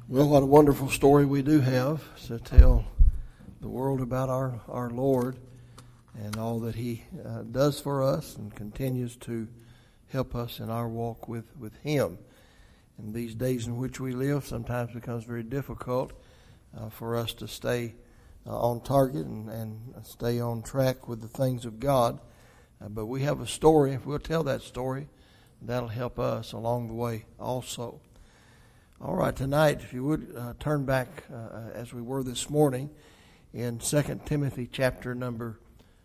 Well, what a wonderful story we do have to tell the world about our Lord and all that He does for us and continues to help us in our walk with Him. In these days in which we live, sometimes it becomes very difficult for us to stay on target and stay on track with the things of God. But we have a story. If we'll tell that story, that'll help us along the way also. All right, tonight, if you would turn back as we were this morning in 2 Timothy chapter number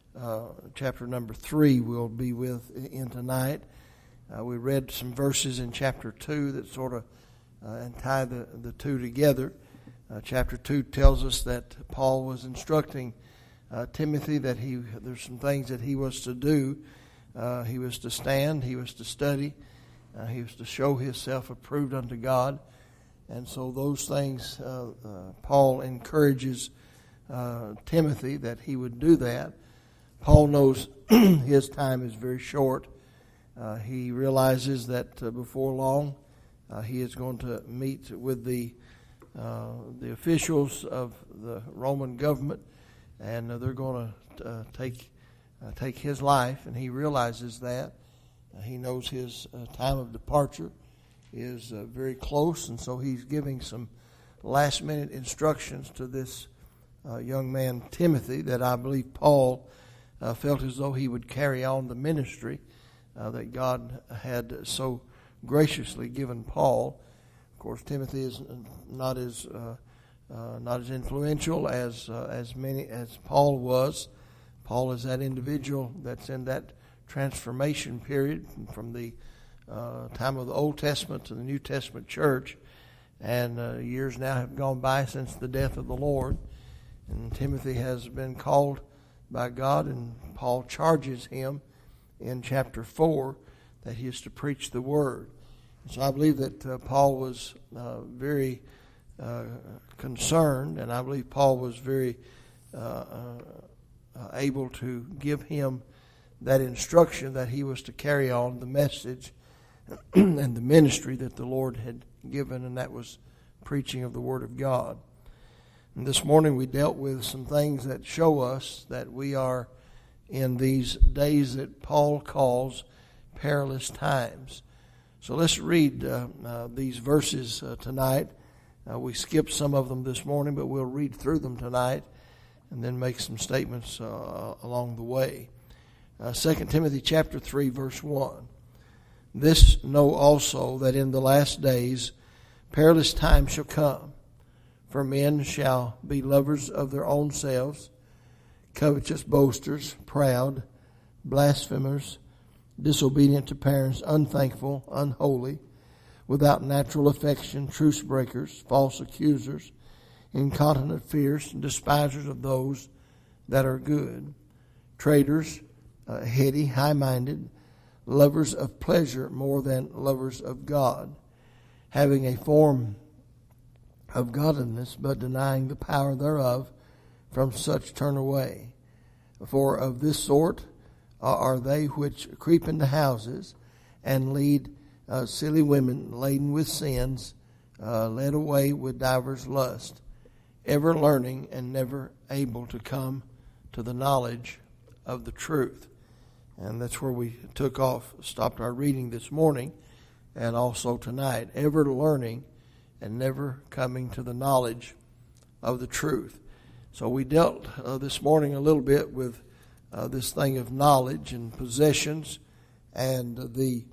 3, we'll be in tonight. We read some verses in chapter 2 that sort of and tie the two together. Chapter 2 tells us that Paul was instructing Timothy that there's some things that he was to do. He was to stand, he was to study, he was to show himself approved unto God. And so those things, Paul encourages Timothy that he would do that. Paul knows his time is very short. He realizes that before long he is going to meet with the officials of the Roman government, and they're going to take his life, and he realizes that. He knows his time of departure is very close, and so he's giving some last-minute instructions to this young man, Timothy, that I believe Paul felt as though he would carry on the ministry that God had so graciously given Paul. Of course, Timothy is not as influential as Paul was. Paul is that individual that's in that transformation period from the time of the Old Testament to the New Testament church, and years now have gone by since the death of the Lord, and Timothy has been called by God, and Paul charges him in chapter 4 that he is to preach the word. So I believe that Paul was very concerned, and I believe Paul was very able to give him that instruction that he was to carry on the message and the ministry that the Lord had given, and that was preaching of the Word of God. And this morning we dealt with some things that show us that we are in these days that Paul calls perilous times. So let's read these verses tonight. We skipped some of them this morning, but we'll read through them tonight and then make some statements along the way. 2 Timothy chapter 3, verse 1. This know also, that in the last days perilous times shall come. For men shall be lovers of their own selves, covetous, boasters, proud, blasphemers, disobedient to parents, unthankful, unholy, without natural affection, truce breakers, false accusers, incontinent, fierce, despisers of those that are good, traitors, heady, high-minded, lovers of pleasure more than lovers of God, having a form of godliness, but denying the power thereof. From such turn away. For of this sort are they which creep into houses, and lead silly women laden with sins, led away with divers lusts, ever learning and never able to come to the knowledge of the truth. And that's where we stopped our reading this morning and also tonight. Ever learning and never coming to the knowledge of the truth. So we dealt this morning a little bit with this thing of knowledge and possessions and the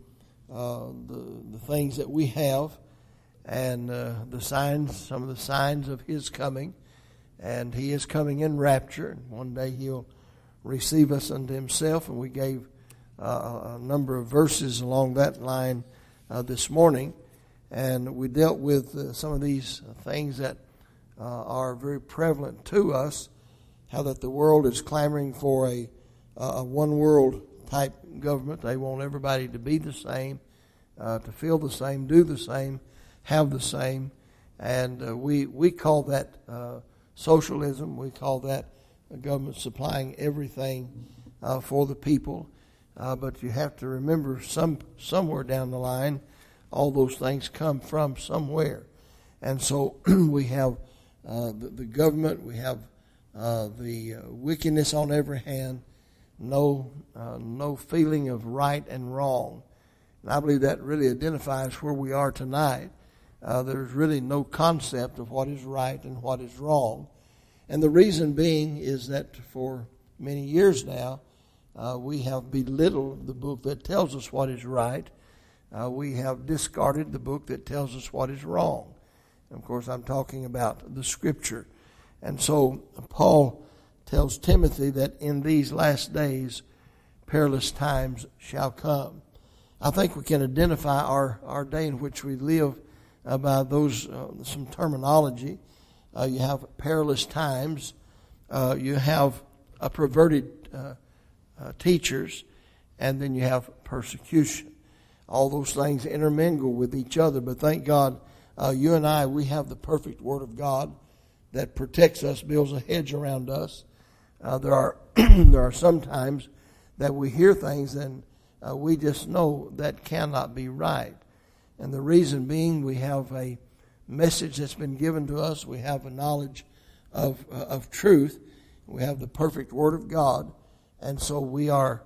things that we have and the signs, some of the signs of His coming. And He is coming in rapture, and one day He'll receive us unto Himself, and we gave a number of verses along that line this morning, and we dealt with some of these things that are very prevalent to us, how that the world is clamoring for a one world type government. They want everybody to be the same, to feel the same, do the same, have the same, and we call that socialism. We call that the government supplying everything for the people. But you have to remember somewhere down the line, all those things come from somewhere. And so we have the government, we have the wickedness on every hand, no feeling of right and wrong. And I believe that really identifies where we are tonight. There's really no concept of what is right and what is wrong. And the reason being is that for many years now, we have belittled the book that tells us what is right. We have discarded the book that tells us what is wrong. And of course, I'm talking about the Scripture. And so Paul tells Timothy that in these last days, perilous times shall come. I think we can identify our day in which we live by those some terminology. You have perilous times. You have perverted teachers, and then you have persecution. All those things intermingle with each other, but thank God you and I, we have the perfect Word of God that protects us, builds a hedge around us. There are there are some times that we hear things and we just know that cannot be right. And the reason being, we have a message that's been given to us. We have a knowledge of truth. We have the perfect Word of God, and so we are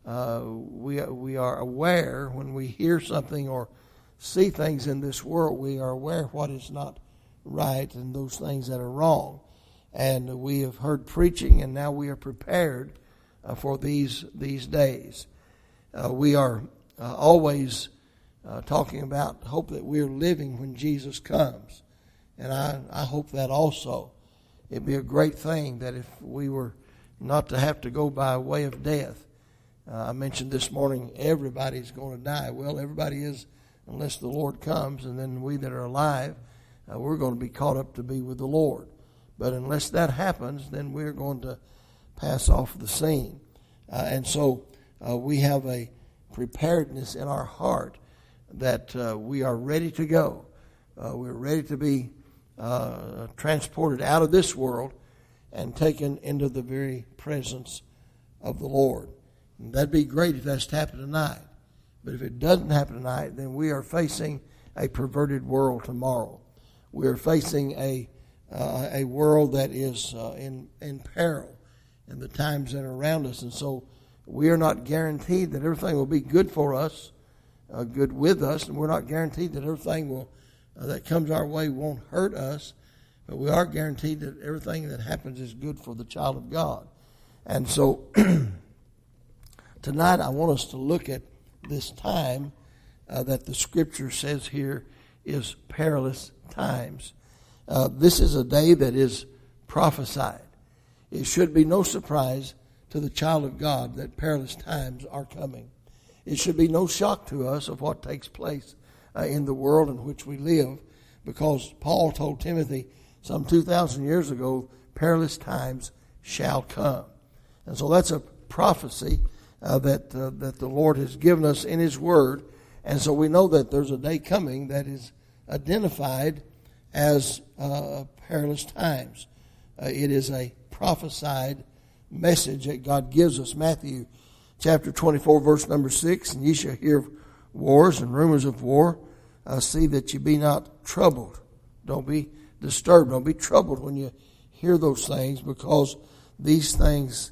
aware when we hear something or see things in this world. We are aware of what is not right and those things that are wrong. And we have heard preaching, and now we are prepared for these days. We are always talking about hope that we're living when Jesus comes. And I hope that also. It'd be a great thing that if we were not to have to go by way of death. I mentioned this morning, everybody's going to die. Well, everybody is, unless the Lord comes, and then we that are alive, we're going to be caught up to be with the Lord. But unless that happens, then we're going to pass off the scene. And so we have a preparedness in our heart that we are ready to go. We're ready to be transported out of this world and taken into the very presence of the Lord. And that'd be great if that's to happen tonight. But if it doesn't happen tonight, then we are facing a perverted world tomorrow. We are facing a world that is in peril in the times that are around us. And so we are not guaranteed that everything will be good for us, good with us, and we're not guaranteed that everything that comes our way won't hurt us, but we are guaranteed that everything that happens is good for the child of God. And so tonight I want us to look at this time that the Scripture says here is perilous times. This is a day that is prophesied. It should be no surprise to the child of God that perilous times are coming. It should be no shock to us of what takes place in the world in which we live, because Paul told Timothy some 2,000 years ago, perilous times shall come. And so that's a prophecy that the Lord has given us in His Word. And so we know that there's a day coming that is identified as perilous times. It is a prophesied message that God gives us. Matthew chapter 24, verse number 6, and ye shall hear of wars and rumors of war. See that you be not troubled. Don't be disturbed. Don't be troubled when you hear those things, because these things,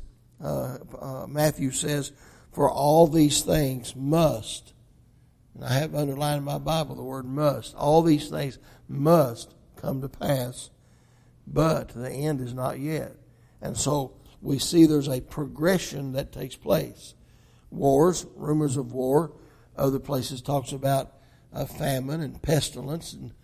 Matthew says, for all these things must. And I have underlined in my Bible the word must. All these things must come to pass, but the end is not yet. And so we see there's a progression that takes place. Wars, rumors of war. Other places talks about famine and pestilence, and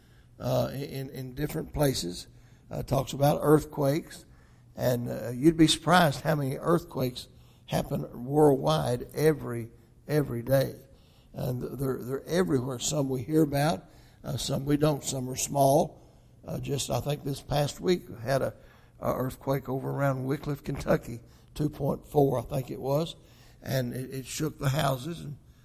in different places talks about earthquakes. And you'd be surprised how many earthquakes happen worldwide every day. And they're everywhere. Some we hear about, some we don't. Some are small. I think this past week had a earthquake over around Wycliffe, Kentucky, 2.4, I think it was, and it shook the houses,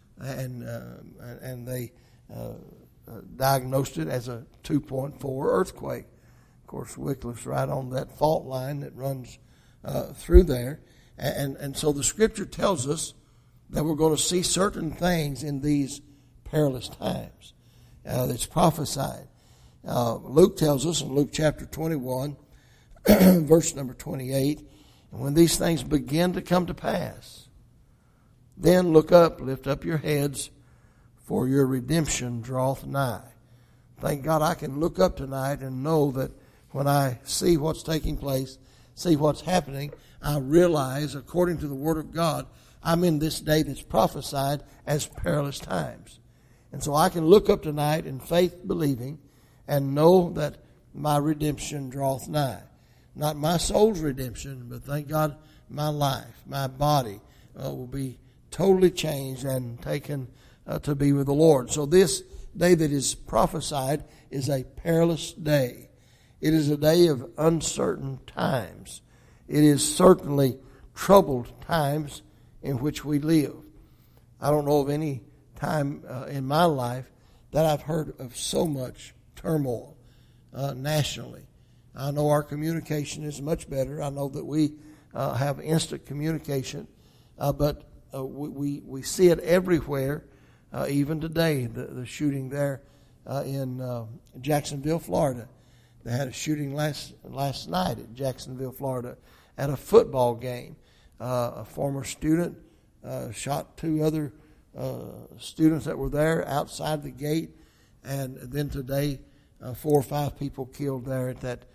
and they diagnosed it as a 2.4 earthquake. Of course, Wycliffe's right on that fault line that runs through there, and so the Scripture tells us that we're going to see certain things in these perilous times. That's prophesied. Luke tells us in Luke chapter 21, verse number 28, and when these things begin to come to pass, then look up, lift up your heads, for your redemption draweth nigh. Thank God I can look up tonight and know that when I see what's taking place, see what's happening, I realize, according to the Word of God, I'm in this day that's prophesied as perilous times. And so I can look up tonight in faith believing and know that my redemption draweth nigh. Not my soul's redemption, but thank God my life, my body will be totally changed and taken to be with the Lord. So this day that is prophesied is a perilous day. It is a day of uncertain times. It is certainly troubled times in which we live. I don't know of any time in my life that I've heard of so much turmoil nationally. I know our communication is much better. I know that we have instant communication, but we see it everywhere. Even today, the shooting there in Jacksonville, Florida. They had a shooting last night at Jacksonville, Florida, at a football game. A former student shot two other students that were there outside the gate, and then today 4 or 5 people killed there at that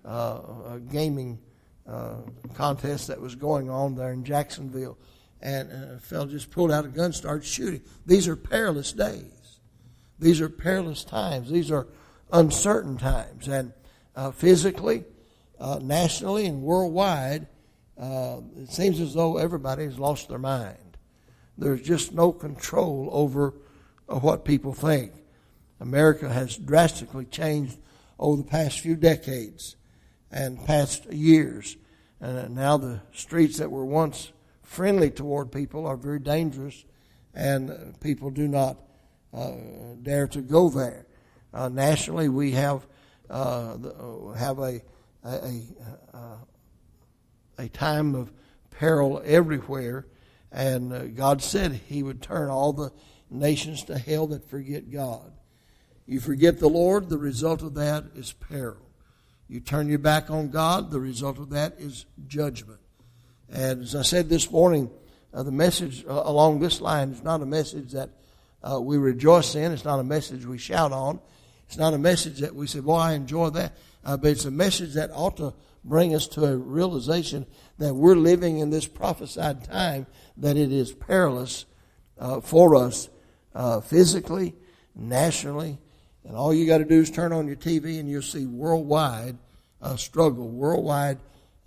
gaming contest that was going on there in Jacksonville. And a fellow just pulled out a gun and started shooting. These are perilous days. These are perilous times. These are uncertain times. And physically, nationally, and worldwide, it seems as though everybody has lost their mind. There's just no control over what people think. America has drastically changed over the past few decades and past years. And now the streets that were once friendly toward people are very dangerous, and people do not dare to go there. Nationally, we have a time of peril everywhere, and God said He would turn all the nations to hell that forget God. You forget the Lord, the result of that is peril. You turn your back on God, the result of that is judgment. And as I said this morning, the message along this line is not a message that we rejoice in. It's not a message we shout on. It's not a message that we say, boy, I enjoy that. But it's a message that ought to bring us to a realization that we're living in this prophesied time, that it is perilous for us physically, nationally. And all you got to do is turn on your TV and you'll see worldwide struggle, worldwide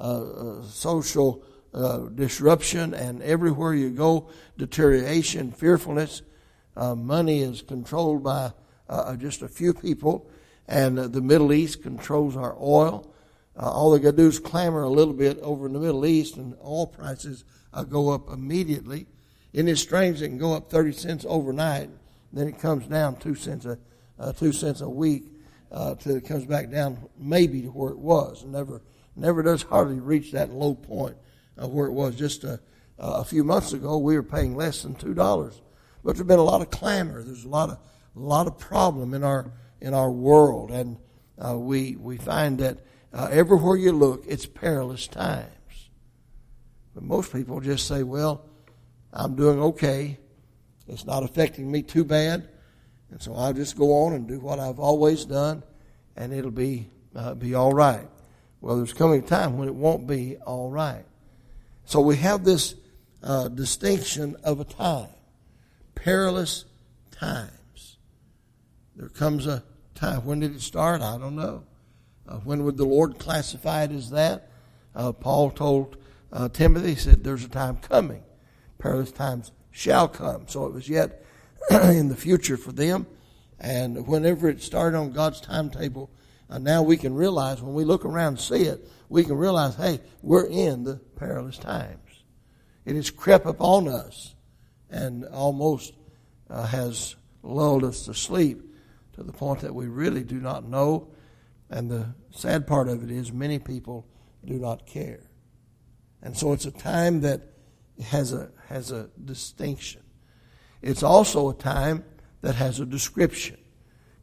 social disruption, and everywhere you go, deterioration, fearfulness. Money is controlled by just a few people, and the Middle East controls our oil. All they got to do is clamor a little bit over in the Middle East, and oil prices go up immediately. Isn't it strange? It can go up 30 cents overnight, then it comes down 2 cents a week till it comes back down maybe to where it was. Never does hardly reach that low point where it was just a few months ago. We were paying less than $2, but there's been a lot of clamor. There's a lot of problem in our world, and we find that everywhere you look, it's perilous times. But most people just say, "Well, I'm doing okay. It's not affecting me too bad, and so I'll just go on and do what I've always done, and it'll be all right." Well, there's coming a time when it won't be all right. So we have this distinction of a time. Perilous times. There comes a time. When did it start? I don't know. When would the Lord classify it as that? Paul told Timothy, he said, there's a time coming. Perilous times shall come. So it was yet in the future for them. And whenever it started on God's timetable, now we can realize, when we look around and see it, we can realize, hey, we're in the perilous times. It has crept upon us and almost has lulled us to sleep to the point that we really do not know. And the sad part of it is many people do not care. And so it's a time that has a distinction. It's also a time that has a description.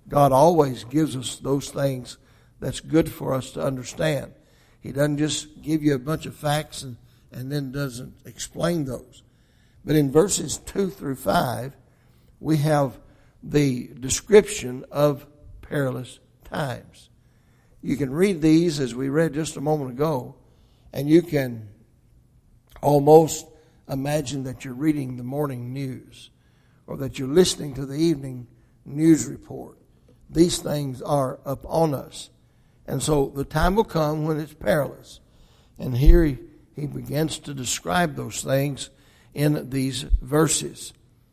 God always gives us those things that's good for us to understand. He doesn't just give you a bunch of facts and then doesn't explain those. But in verses 2 through 5, we have the description of perilous times. You can read these as we read just a moment ago, and you can almost imagine that you're reading the morning news or that you're listening to the evening news report. These things are upon us. And so the time will come when it's perilous. And here he begins to describe those things in these verses.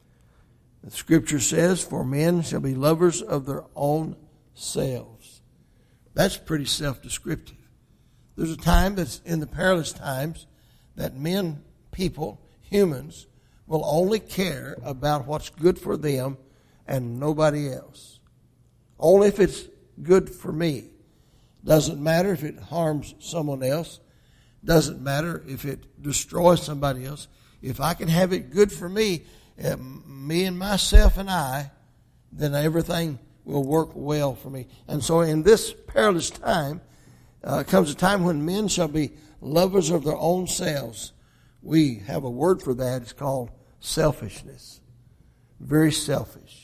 The scripture says, "For men shall be lovers of their own selves." That's pretty self-descriptive. There's a time that's in the perilous times that men, people, humans, will only care about what's good for them and nobody else. Only if it's good for me. Doesn't matter if it harms someone else. Doesn't matter if it destroys somebody else. If I can have it good for me, me and myself and I, then everything will work well for me. And so in this perilous time, comes a time when men shall be lovers of their own selves. We have a word for that. It's called selfishness. Very selfish.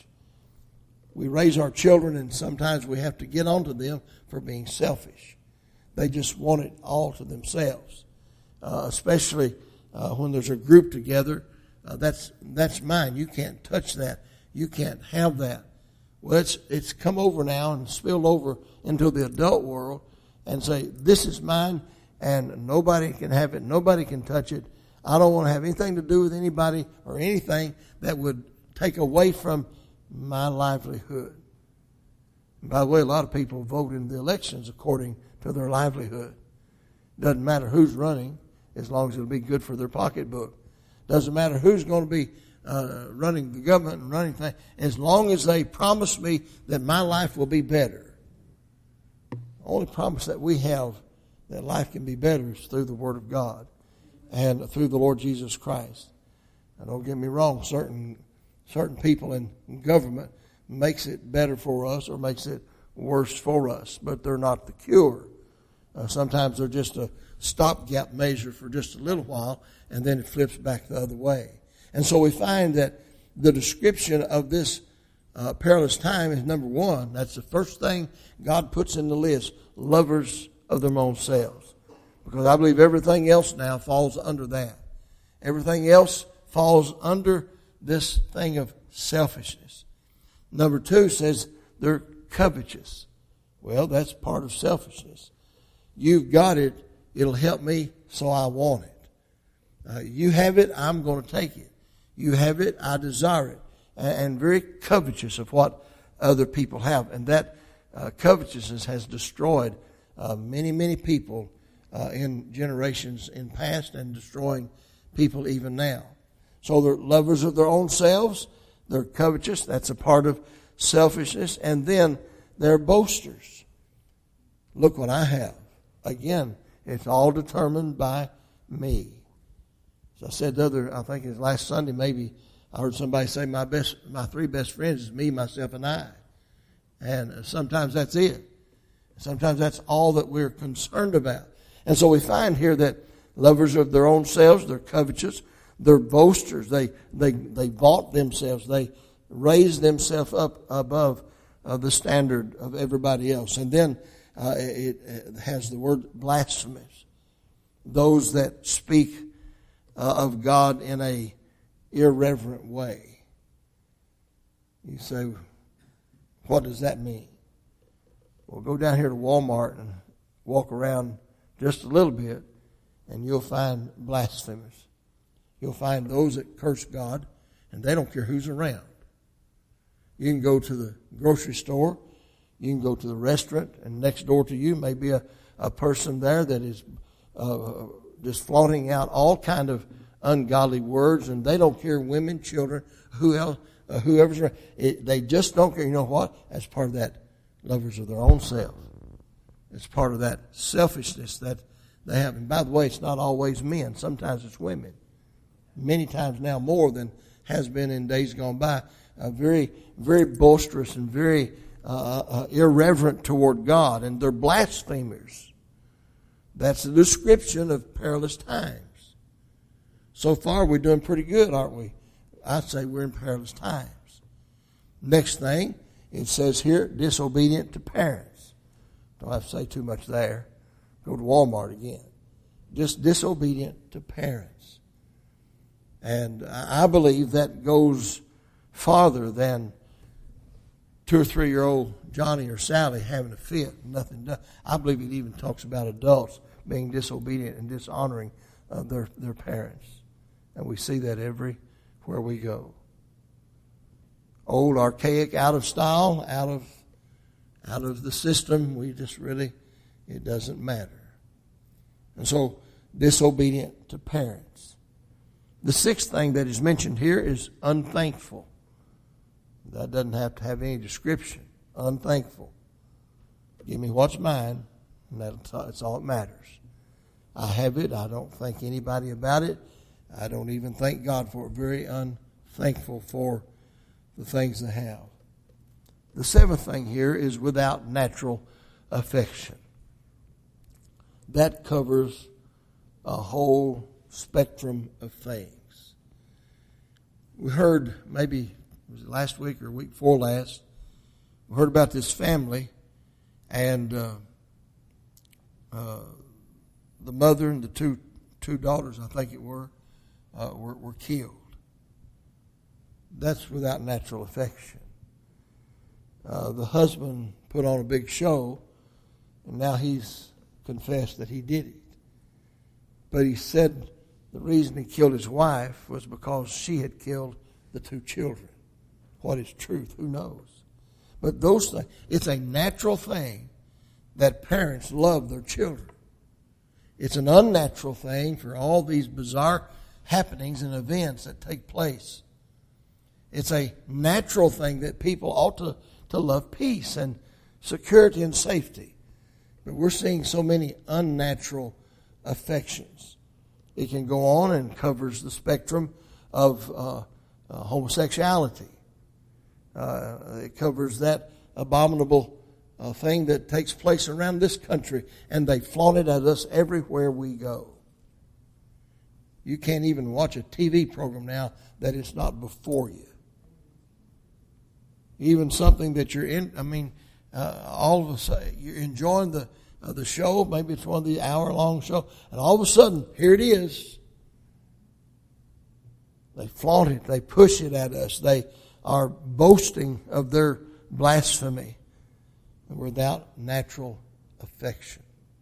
We raise our children, and sometimes we have to get onto them for being selfish. They just want it all to themselves, especially when there's a group together. That's mine. You can't touch that. You can't have that. Well, it's come over now and spilled over into the adult world and say, this is mine and nobody can have it. Nobody can touch it. I don't want to have anything to do with anybody or anything that would take away from my livelihood. And by the way, a lot of people vote in the elections according to their livelihood. Doesn't matter who's running as long as it'll be good for their pocketbook. Doesn't matter who's going to be running the government and running things, as long as they promise me that my life will be better. The only promise that we have that life can be better is through the Word of God and through the Lord Jesus Christ. Now, don't get me wrong, certain people in government makes it better for us or makes it worse for us, but they're not the cure. Sometimes they're just a stopgap measure for just a little while, and then it flips back the other way. And so we find that the description of this perilous time is number one. That's the first thing God puts in the list, lovers of their own selves. Because I believe everything else now falls under that. Everything else falls under this thing of selfishness. Number two says they're covetous. Well, that's part of selfishness. You've got it, it'll help me, so I want it. You have it, I'm going to take it. You have it, I desire it. And very covetous of what other people have. And that covetousness has destroyed many, many people in generations in past and destroying people even now. So they're lovers of their own selves. They're covetous. That's a part of selfishness. And then they're boasters. Look what I have. Again, it's all determined by me. As I said I think it was last Sunday, maybe I heard somebody say my three best friends is me, myself, and I. And sometimes that's it. Sometimes that's all that we're concerned about. And so we find here that lovers of their own selves, they're covetous, they're boasters, they vaunt themselves, they raise themselves up above the standard of everybody else. And then it has the word blasphemous. Those that speak of God in a irreverent way. You say, what does that mean? Well, go down here to Walmart and walk around just a little bit, and you'll find blasphemers. You'll find those that curse God, and they don't care who's around. You can go to the grocery store, you can go to the restaurant, and next door to you may be a person there that is just flaunting out all kind of ungodly words, and they don't care, women, children, whoever's around. They just don't care. You know what? That's part of that lovers of their own selves. It's part of that selfishness that they have. And by the way, it's not always men. Sometimes it's women. Many times now more than has been in days gone by. Very, very boisterous and very irreverent toward God, and they're blasphemers. That's the description of perilous times. So far, we're doing pretty good, aren't we? I'd say we're in perilous times. Next thing, it says here, disobedient to parents. Don't have to say too much there. Go to Walmart again. Just disobedient to parents. And I believe that goes farther than 2 or 3-year-old Johnny or Sally having a fit. Nothing done. I believe it even talks about adults being disobedient and dishonoring their parents. And we see that everywhere we go. Old, archaic, out of style, out of the system. We just really, it doesn't matter. And so, disobedient to parents. The sixth thing that is mentioned here is unthankful. That doesn't have to have any description. Unthankful. Give me what's mine, and that's all that matters. I have it. I don't thank anybody about it. I don't even thank God for it. Very unthankful for the things they have. The seventh thing here is without natural affection. That covers a whole spectrum of things. We heard, maybe was it last week or week before last, we heard about this family, and the mother and the two daughters, I think it were killed. That's without natural affection. The husband put on a big show, and now he's confessed that he did it. But he said the reason he killed his wife was because she had killed the 2 children. What is truth? Who knows? But those things, it's a natural thing that parents love their children. It's an unnatural thing for all these bizarre happenings and events that take place. It's a natural thing that people ought to love peace and security and safety. But we're seeing so many unnatural affections. It can go on and covers the spectrum of homosexuality. It covers that abominable thing that takes place around this country, and they flaunt it at us everywhere we go. You can't even watch a TV program now that it's not before you. Even something that you're in, all of a sudden you're enjoying the show, maybe it's one of the hour-long show, and all of a sudden, here it is. They flaunt it, they push it at us, they are boasting of their blasphemy without natural affection.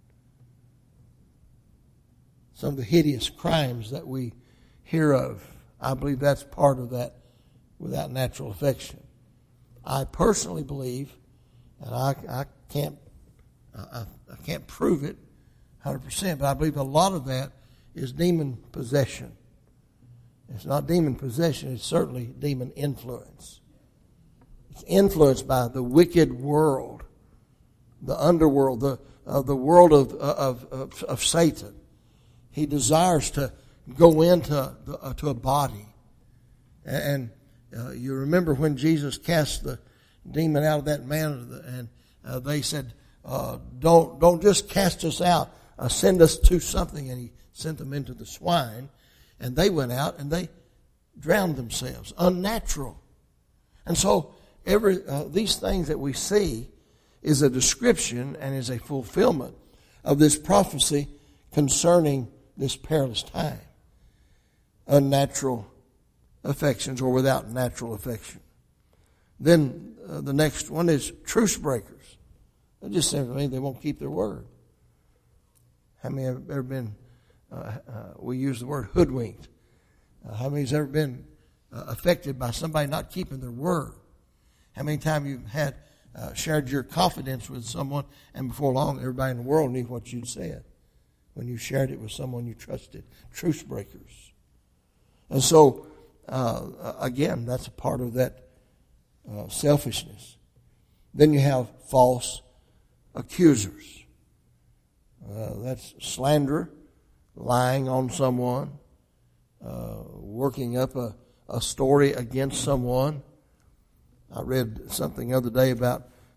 Some of the hideous crimes that we hear of, I believe that's part of that without natural affection. I personally believe, and I can't prove it 100%, but I believe a lot of that is demon possession. It's not demon possession, it's certainly demon influence. It's influenced by the wicked world, the underworld, the world of Satan. He desires to go into to a body. And you remember when Jesus cast the demon out of that man, and they said, don't just cast us out, send us to something. And he sent them into the swine, and they went out and they drowned themselves. Unnatural. And so these things that we see is a description and is a fulfillment of this prophecy concerning this perilous time. Unnatural affections, or without natural affection. Then the next one is truce breakers. That just simply means they won't keep their word. How many have ever been, we use the word hoodwinked. How many has ever been affected by somebody not keeping their word? How many times you've had shared your confidence with someone, and before long everybody in the world knew what you'd said when you shared it with someone you trusted? Truce breakers. And so, again, that's a part of that selfishness. Then you have false accusers. That's slander, lying on someone, working up a story against someone. I read something the other day about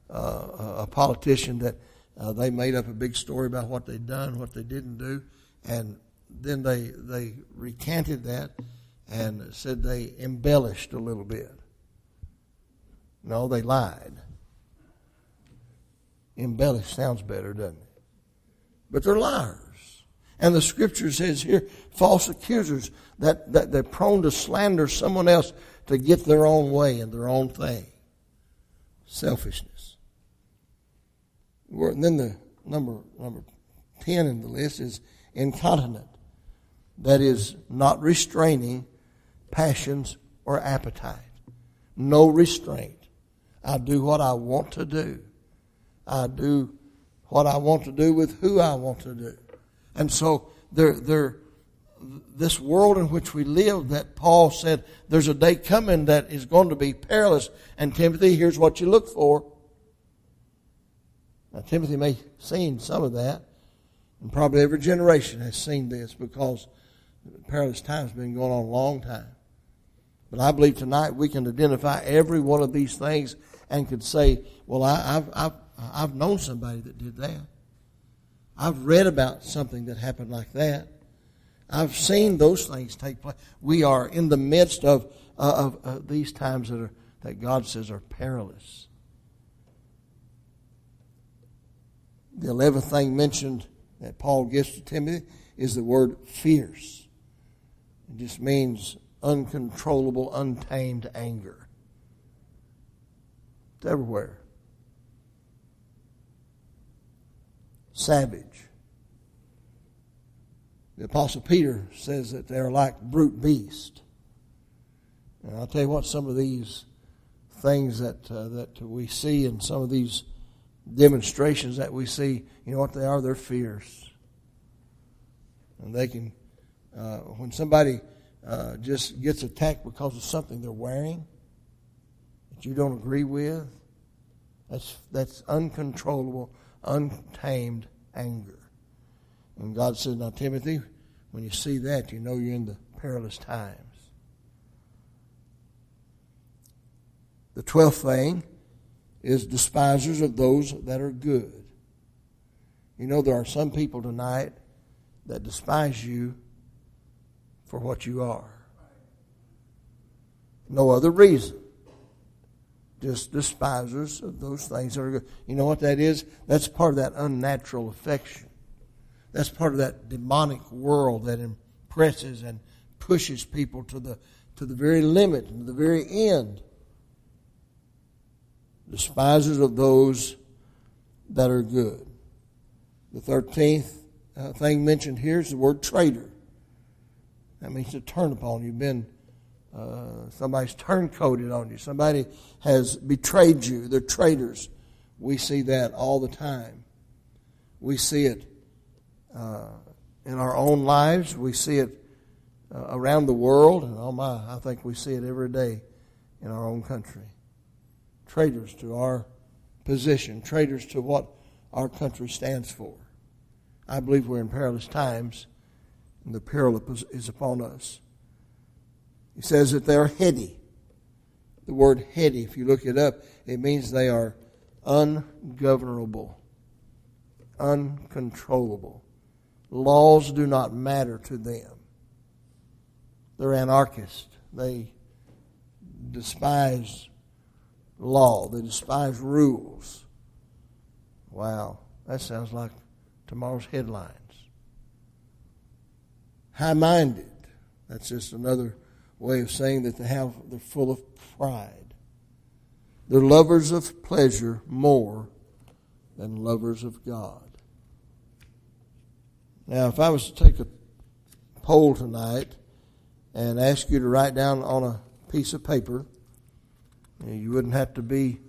a politician that they made up a big story about what they'd done, what they didn't do, and then they recanted that and said they embellished a little bit. No, they lied. Embellish sounds better, doesn't it? But they're liars. And the Scripture says here, false accusers, that they're prone to slander someone else to get their own way and their own thing. Selfishness. And then the number 10 in the list is incontinent. That is, not restraining passions or appetite. No restraint. I do what I want to do. I do what I want to do with who I want to do. And so this world in which we live, that Paul said there's a day coming that is going to be perilous. And Timothy, here's what you look for. Now Timothy may have seen some of that. And probably every generation has seen this, because perilous times have been going on a long time. But I believe tonight we can identify every one of these things and could say, well, I've known somebody that did that. I've read about something that happened like that. I've seen those things take place. We are in the midst of these times that God says are perilous. The 11th thing mentioned that Paul gives to Timothy is the word fierce. It just means uncontrollable, untamed anger. It's everywhere. Savage. The Apostle Peter says that they're like brute beasts. And I'll tell you what, some of these things that we see in some of these demonstrations that we see, you know what they are? They're fierce. And they can, when somebody just gets attacked because of something they're wearing that you don't agree with, that's uncontrollable, untamed anger. And God says, now Timothy, when you see that, you know you're in the perilous times. The 12th thing is despisers of those that are good. You know, there are some people tonight that despise you for what you are. No other reason. Just despisers of those things that are good. You know what that is? That's part of that unnatural affection. That's part of that demonic world that impresses and pushes people to the very limit and to the very end. Despisers of those that are good. The 13th thing mentioned here is the word traitor. That means to turn upon you. Somebody's turncoated on you. Somebody has betrayed you. They're traitors. We see that all the time. We see it in our own lives. We see it around the world. And I think we see it every day in our own country. Traitors to our position. Traitors to what our country stands for. I believe we're in perilous times, and the peril is upon us. He says that they're heady. The word heady, if you look it up, it means they are ungovernable, uncontrollable. Laws do not matter to them. They're anarchists. They despise law. They despise rules. Wow, that sounds like tomorrow's headlines. High-minded. That's just another way of saying that they're full of pride. They're lovers of pleasure more than lovers of God. Now, if I was to take a poll tonight and ask you to write down on a piece of paper, you wouldn't have to be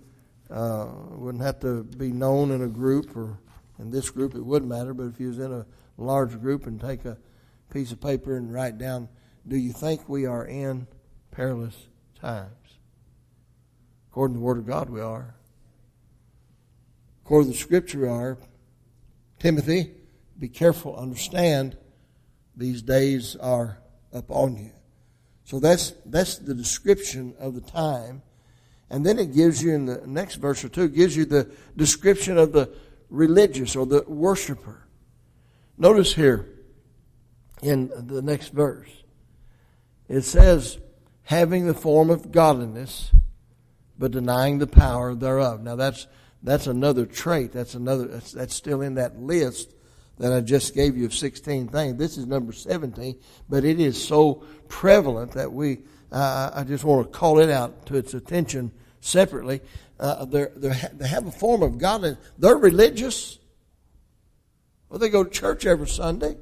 known in a group, or in this group it wouldn't matter, but if you was in a large group and take a piece of paper and write down, do you think we are in perilous times? According to the Word of God, we are. According to the Scripture, we are. Timothy, be careful, understand, these days are upon you. So that's the description of the time. And then it gives you in the next verse or two, it gives you the description of the religious or the worshiper. Notice here in the next verse, it says, having the form of godliness, but denying the power thereof. Now that's another trait. That's still in that list that I just gave you of 16 things. This is number 17, but it is so prevalent that I just want to call it out to its attention separately. They have a form of godliness. They're religious. Well, they go to church every Sunday.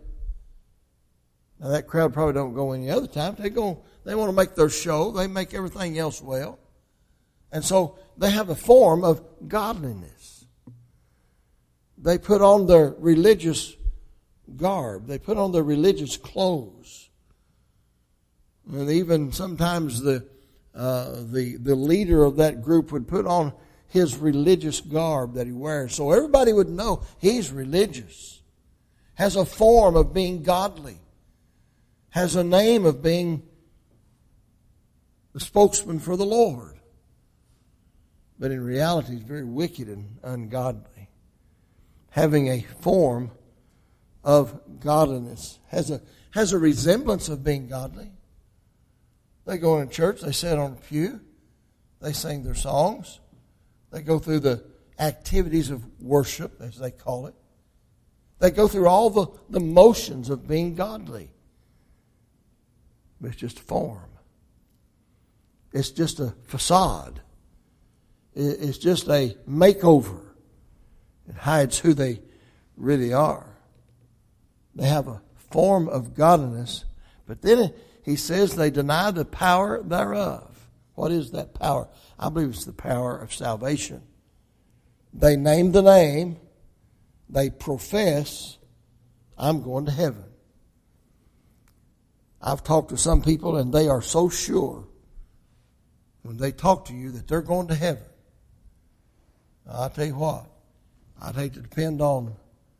Now that crowd probably don't go any other time. They want to make their show. They make everything else well. And so they have a form of godliness. They put on their religious garb. They put on their religious clothes. And even sometimes the leader of that group would put on his religious garb that he wears. So everybody would know he's religious. Has a form of being godly. Has a name of being the spokesman for the Lord. But in reality, he's very wicked and ungodly. Having a form of godliness. Has a resemblance of being godly. They go in church, they sit on a pew, they sing their songs, they go through the activities of worship, as they call it. They go through all the motions of being godly. But it's just a form. It's just a facade. It's just a makeover. It hides who they really are. They have a form of godliness, but then he says they deny the power thereof. What is that power? I believe it's the power of salvation. They name the name. They profess, I'm going to heaven. I've talked to some people and they are so sure when they talk to you that they're going to heaven. I'll tell you what, I'd hate to depend on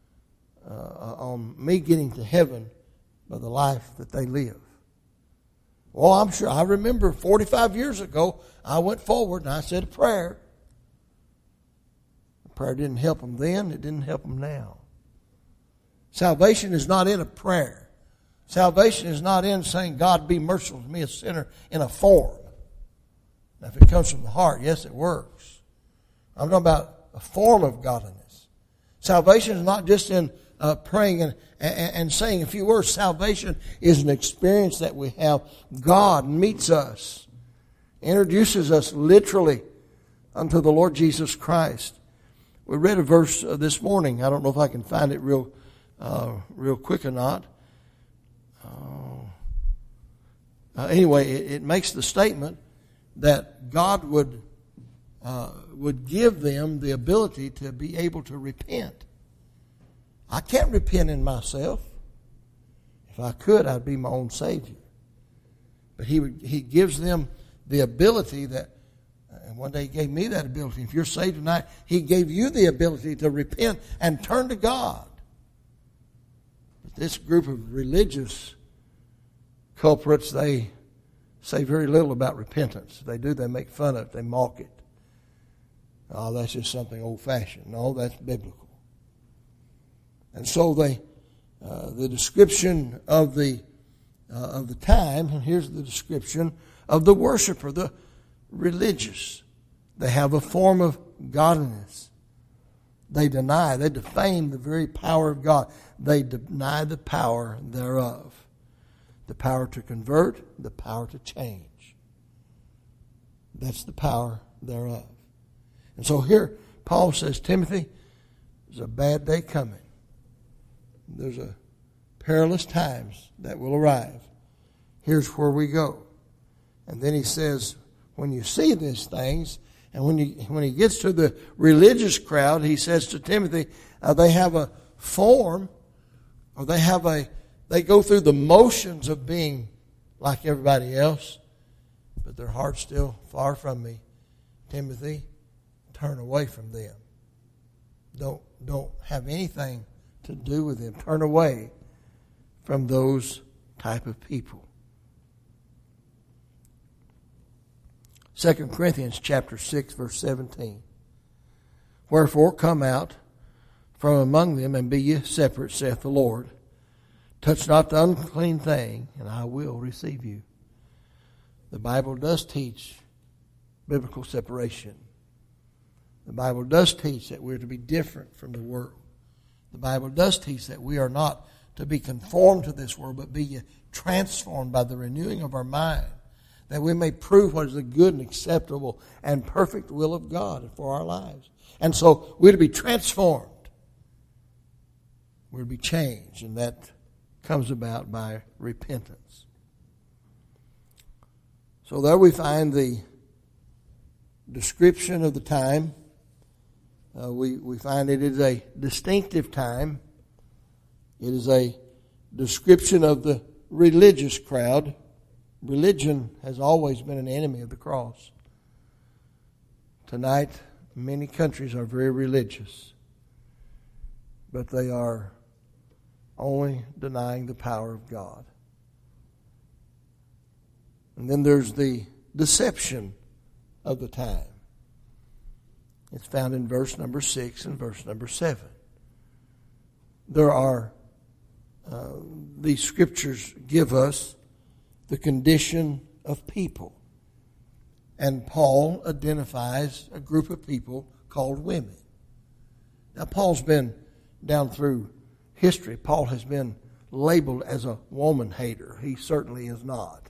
me getting to heaven by the life that they live. Well, I'm sure. I remember 45 years ago, I went forward and I said a prayer. The prayer didn't help them then. It didn't help them now. Salvation is not in a prayer. Salvation is not in saying, God be merciful to me, a sinner, in a form. Now, if it comes from the heart, yes, it works. I'm talking about a form of godliness. Salvation is not just in praying and saying a few words. Salvation is an experience that we have. God meets us, introduces us literally unto the Lord Jesus Christ. We read a verse this morning. I don't know if I can find it real quick or not. Anyway, it makes the statement that God would give them the ability to be able to repent. I can't repent in myself. If I could, I'd be my own Savior. But He gives them the ability that, and one day He gave me that ability. If you're saved tonight, He gave you the ability to repent and turn to God. But this group of religious culprits, they say very little about repentance. If they do, they make fun of it. They mock it. Oh, that's just something old-fashioned. No, that's biblical. And so the description of the time, and here's the description of the worshiper, the religious. They have a form of godliness. They defame the very power of God. They deny the power thereof. The power to convert, the power to change. That's the power thereof. And so here, Paul says, Timothy, there's a bad day coming. There's a perilous times that will arrive. Here's where we go. And then he says, when you see these things, and when he gets to the religious crowd, he says to Timothy, they have a form, or they go through the motions of being like everybody else, but their heart's still far from me. Timothy, turn away from them. Don't have anything to do with them. Turn away from those type of people. 2 Corinthians chapter 6, verse 17. Wherefore come out from among them, and be ye separate, saith the Lord. Touch not the unclean thing, and I will receive you. The Bible does teach biblical separation. The Bible does teach that we're to be different from the world. The Bible does teach that we are not to be conformed to this world, but be transformed by the renewing of our mind, that we may prove what is the good and acceptable and perfect will of God for our lives. And so we're to be transformed. We're to be changed, and that comes about by repentance. So there we find the description of the time. We find it is a distinctive time. It is a description of the religious crowd. Religion has always been an enemy of the cross. Tonight, many countries are very religious, but they are only denying the power of God. And then there's the deception of the time. It's found in verse number 6 and verse number 7. There are, these scriptures give us the condition of people. And Paul identifies a group of people called women. Now, Paul's been down through history. Paul has been labeled as a woman hater. He certainly is not.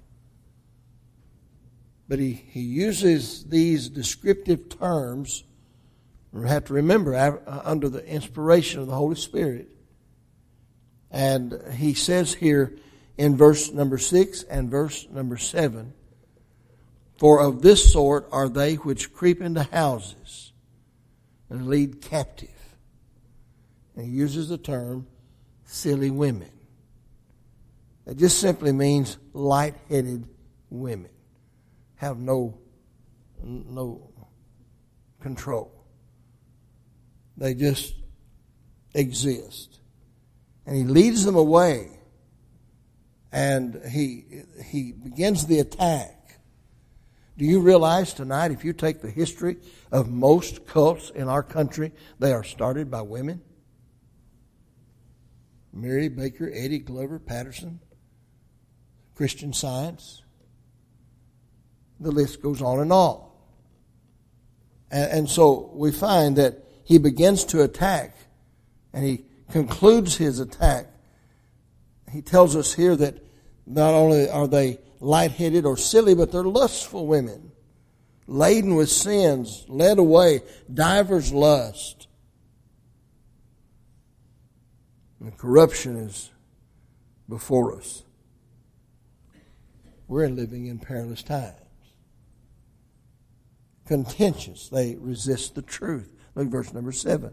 But he uses these descriptive terms. We have to remember, under the inspiration of the Holy Spirit. And he says here in verse number 6 and verse number 7, for of this sort are they which creep into houses and lead captive. And he uses the term silly women. It just simply means light-headed women. Have no control. They just exist. And he leads them away. And he begins the attack. Do you realize tonight, if you take the history of most cults in our country, they are started by women? Mary Baker, Eddie Glover, Patterson, Christian Science. The list goes on and on. And so we find that he begins to attack, and he concludes his attack. He tells us here that not only are they light-headed or silly, but they're lustful women, laden with sins, led away, divers lust. And corruption is before us. We're living in perilous times. Contentious, they resist the truth. Look at verse number 7.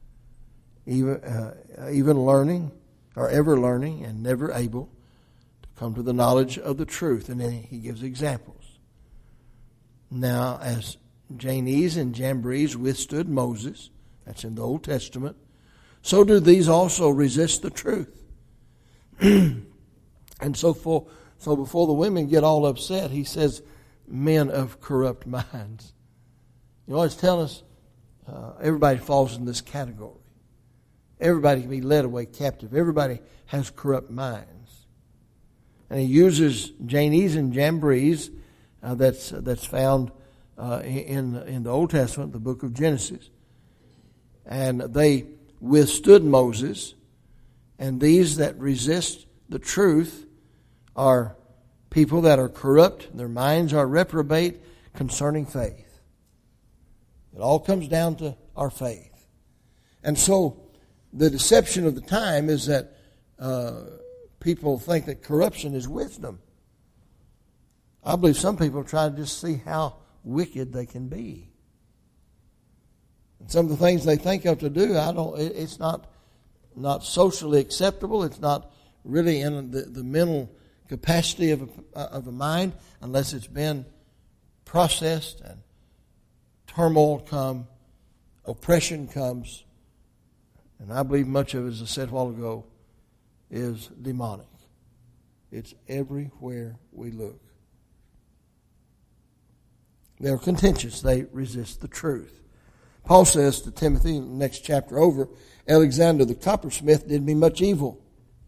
Even learning, or ever learning, and never able to come to the knowledge of the truth. And then he gives examples. Now, as Jannes and Jambres withstood Moses, that's in the Old Testament, so do these also resist the truth. And so before the women get all upset, he says, men of corrupt minds. You know, it's telling us everybody falls in this category. Everybody can be led away captive. Everybody has corrupt minds. And he uses Jannes and Jambres, that's found in the Old Testament, the book of Genesis. And they withstood Moses. And these that resist the truth are people that are corrupt. Their minds are reprobate concerning faith. It all comes down to our faith. And so the deception of the time is that people think that corruption is wisdom. I believe some people try to just see how wicked they can be. And some of the things they think of to do, it's not socially acceptable. It's not really in the mental capacity of a mind unless it's been processed and turmoil comes, oppression comes. And I believe much of it, as I said a while ago, is demonic. It's everywhere we look. They're contentious. They resist the truth. Paul says to Timothy in the next chapter over, Alexander the coppersmith did me much evil.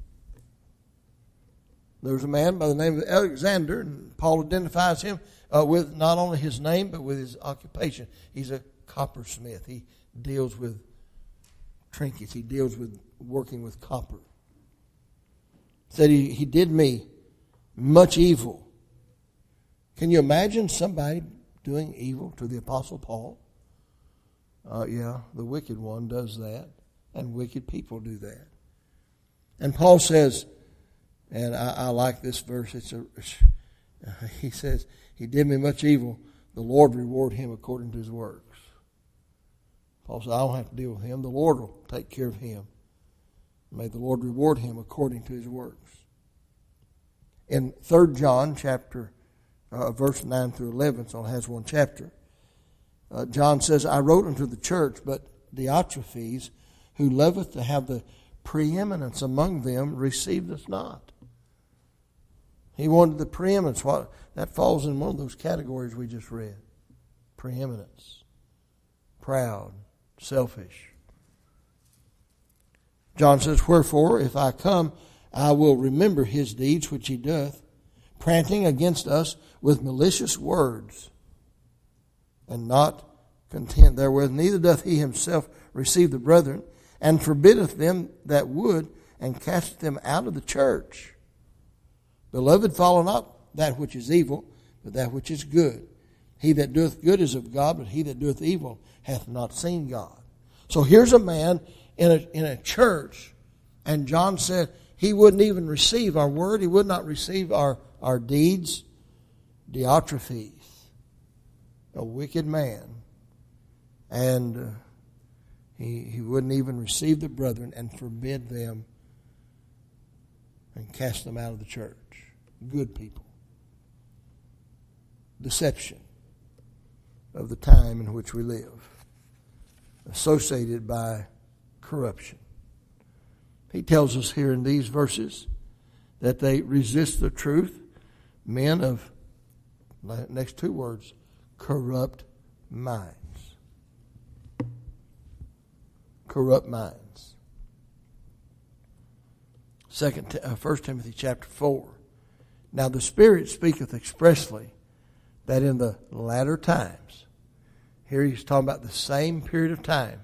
There was a man by the name of Alexander, and Paul identifies him with not only his name, but with his occupation. He's a coppersmith. He deals with trinkets. He deals with working with copper. Said he did me much evil. Can you imagine somebody doing evil to the Apostle Paul? Yeah, the wicked one does that, and wicked people do that. And Paul says, and I like this verse. He says, he did me much evil. The Lord reward him according to his works. Paul said, I don't have to deal with him. The Lord will take care of him. May the Lord reward him according to his works. In 3 John chapter, verse 9 through 11, so it has one chapter, John says, I wrote unto the church, but Diotrephes, who loveth to have the preeminence among them, received us not. He wanted the preeminence. That falls in one of those categories we just read. Preeminence. Proud. Selfish. John says, wherefore, if I come, I will remember his deeds which he doth, prating against us with malicious words, and not content therewith, neither doth he himself receive the brethren, and forbiddeth them that would, and casteth them out of the church. Beloved, follow not that which is evil, but that which is good. He that doeth good is of God, but he that doeth evil hath not seen God. So here's a man in a church, and John said he wouldn't even receive our word. He would not receive our deeds. Diotrephes, a wicked man. And he wouldn't even receive the brethren and forbid them and cast them out of the church. Good people. Deception of the time in which we live, associated by corruption. He tells us here in these verses that they resist the truth, men of, next two words, corrupt minds. Corrupt minds. 1 Timothy chapter 4. Now the Spirit speaketh expressly that in the latter times, here he's talking about the same period of time,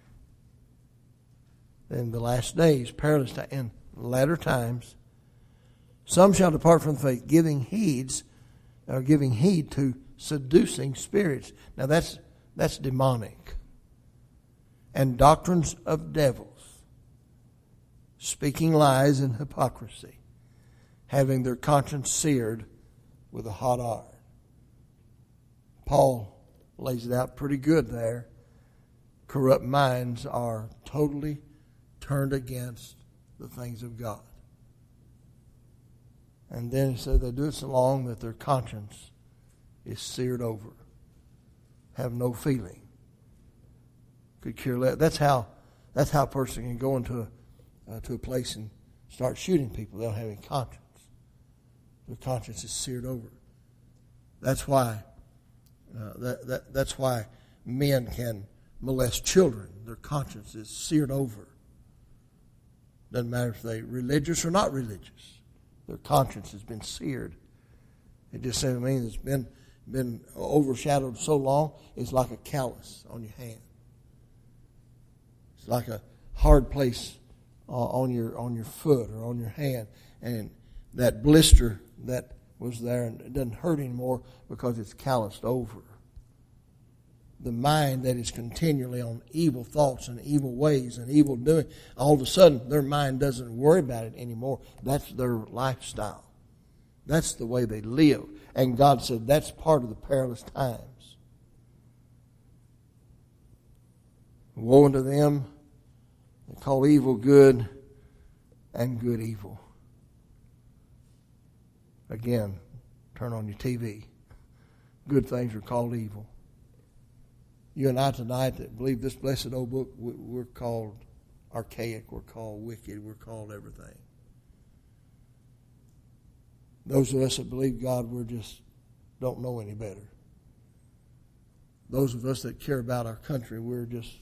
in the last days, perilous time, in latter times, some shall depart from the faith, giving heed to seducing spirits. Now that's demonic. And doctrines of devils, speaking lies and hypocrisy, having their conscience seared with a hot iron. Paul lays it out pretty good there. Corrupt minds are totally turned against the things of God. And then he said they do it so long that their conscience is seared over. Have no feeling. Could care less. That's how a person can go into a place and start shooting people. They don't have any conscience. Their conscience is seared over. That's why that's why men can molest children. Their conscience is seared over. Doesn't matter if they're religious or not religious. Their conscience has been seared. It just simply means it's been overshadowed so long, it's like a callus on your hand. It's like a hard place on your foot or on your hand, and that blister that was there, and it doesn't hurt anymore because it's calloused over. The mind that is continually on evil thoughts and evil ways and evil doing, all of a sudden their mind doesn't worry about it anymore. That's their lifestyle. That's the way they live. And God said that's part of the perilous times. Woe unto them that call evil good and good evil. Again, turn on your TV. Good things are called evil. You and I tonight that believe this blessed old book, we're called archaic, we're called wicked, we're called everything. Those of us that believe God, we just don't know any better. those of us that care about our country, we're just,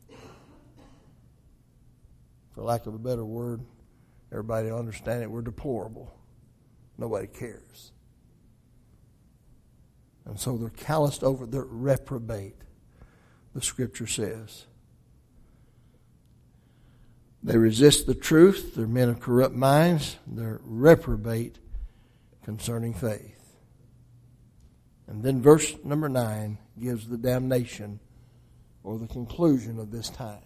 for lack of a better word, everybody will understand it, we're deplorable. Nobody cares. And so they're calloused over, they're reprobate, the Scripture says. They resist the truth. They're men of corrupt minds. They're reprobate concerning faith. And then verse number 9 gives the damnation or the conclusion of this time.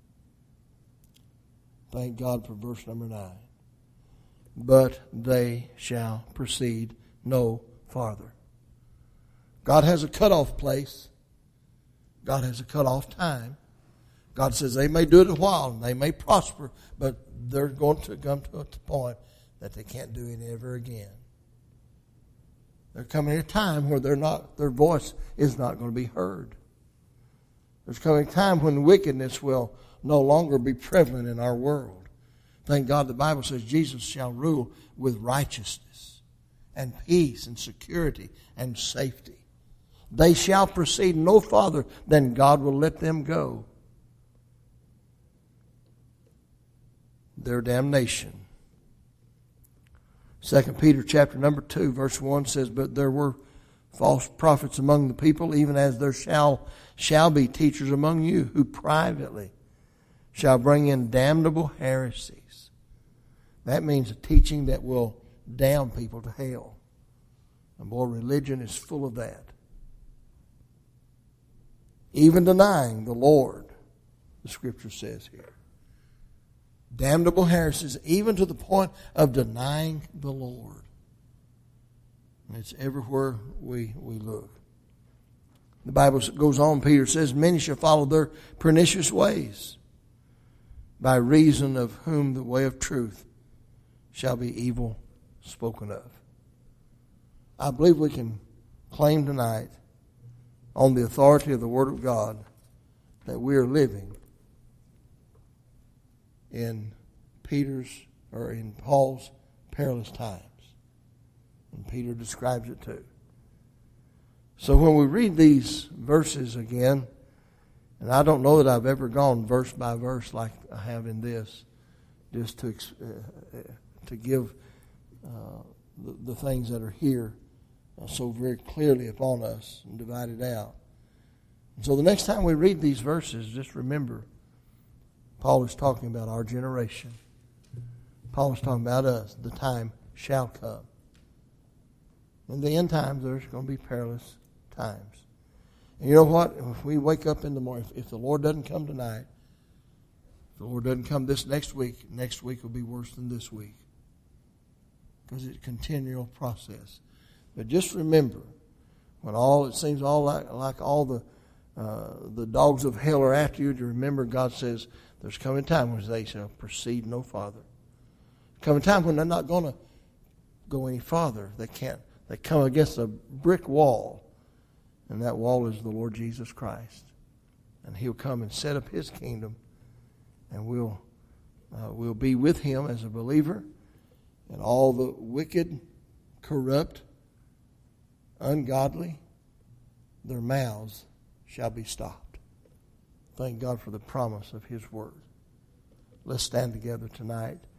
Thank God for verse number 9. But they shall proceed no farther. God has a cutoff place. God has a cutoff time. God says they may do it a while and they may prosper, but they're going to come to a point that they can't do it ever again. There's coming a time where their voice is not going to be heard. There's coming a time when wickedness will no longer be prevalent in our world. Thank God the Bible says Jesus shall rule with righteousness and peace and security and safety. They shall proceed no farther than God will let them go. Their damnation. 2 Peter chapter number 2 verse 1 says, but there were false prophets among the people, even as there shall be teachers among you who privately shall bring in damnable heresies. That means a teaching that will damn people to hell. And boy, religion is full of that. Even denying the Lord, the Scripture says here. Damnable heresies, even to the point of denying the Lord. And it's everywhere we look. The Bible goes on, Peter says, many shall follow their pernicious ways, by reason of whom the way of truth shall be evil spoken of. I believe we can claim tonight, on the authority of the Word of God, that we are living in Paul's perilous times. And Peter describes it too. So when we read these verses again, and I don't know that I've ever gone verse by verse like I have in this, just to give the things that are here so very clearly upon us and divided out. And so the next time we read these verses, just remember, Paul is talking about our generation. Paul is talking about us. The time shall come. In the end times, there's going to be perilous times. And you know what? If we wake up in the morning, if the Lord doesn't come tonight, if the Lord doesn't come this next week will be worse than this week. Because it's a continual process. But just remember, when it seems all like all the dogs of hell are after you, to remember God says there's coming a time when they shall proceed no farther. Coming a time when they're not going to go any farther. They can't. They come against a brick wall, and that wall is the Lord Jesus Christ. And He'll come and set up His kingdom, and we'll be with Him as a believer, and all the wicked, corrupt, ungodly, their mouths shall be stopped. Thank God for the promise of His word. Let's stand together tonight.